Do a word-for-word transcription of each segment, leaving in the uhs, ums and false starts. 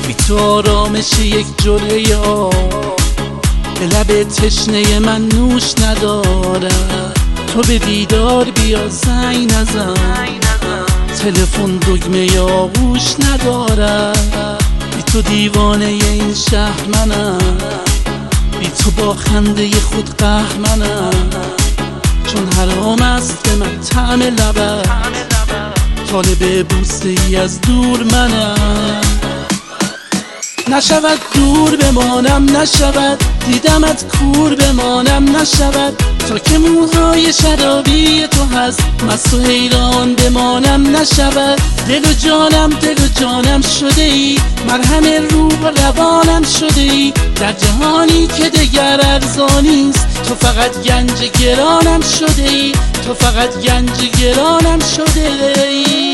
بی تو آرامش یک جرعه آب به لب تشنه من نوش ندارد. تو به دیدار بیا زنگ نزن، تلفن دگمه آغوش ندارد. بی تو دیوانه این شهر منم، بی تو با خنده خود قهرمنم. چون حرام است به من طعم لبت، طالب بوسه ای از دور منم. نشود دور بمانم، نشود دیدمت کور بمانم، نشود تا که موهای شرابی تو هست مست و حیران بمانم، نشود دل و جانم دل و جانم شده ای، مرهم روح و روانم شده ای. در جهانی که دگر ارزانیست تو فقط گنج گرانم شده ای، تو فقط گنج گرانم شده ای.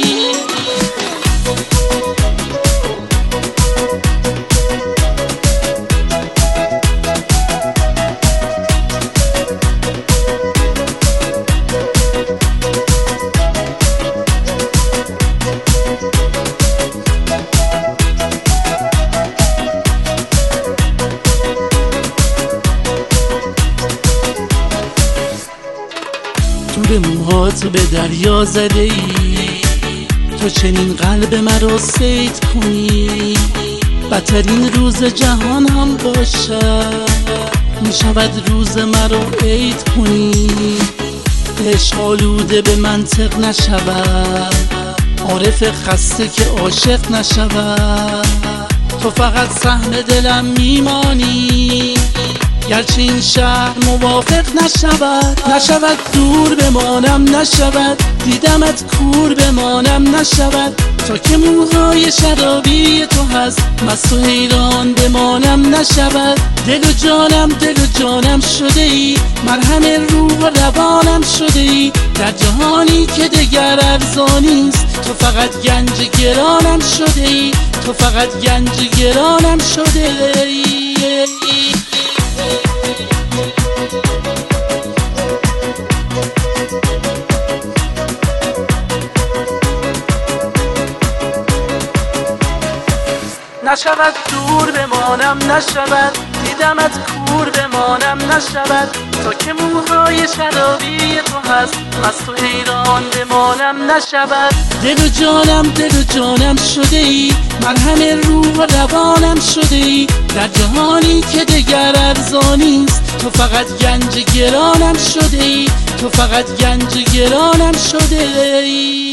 تو به موهات به دریا زده ای، تو چنین قلب مرا صید کنی. بدترین روز جهان هم باشد، می شود روز مرا عید کنی. عشق آلوده به منطق نشود، عارف خسته که عاشق نشود. تو فقط سهم دلم میمانی، گرچه این شهر موافق نشود. نشود دور بمانم، نشود دیدمت کور بمانم، نشود تا که موهای شرابی تو هست مست و حیران بمانم، نشود دل و جانم دل و جانم شده ای، مرهم روح و روانم شده ای. در جهانی که دگر ارزانیست تو فقط گنج گرانم شده ای، تو فقط گنج گرانم شده ای. نشود دور بمانم، نشود دیدمت کور بمانم، نشود تا که موهای شرابی تو هست مست و حیران بمانم، نشود دل و جانم دل و جانم شده ای، مرهم روح و روانم شده ای. در جهانی که دگر ارزانیست تو فقط گنج گرانم شده ای، تو فقط گنج گرانم شده ای.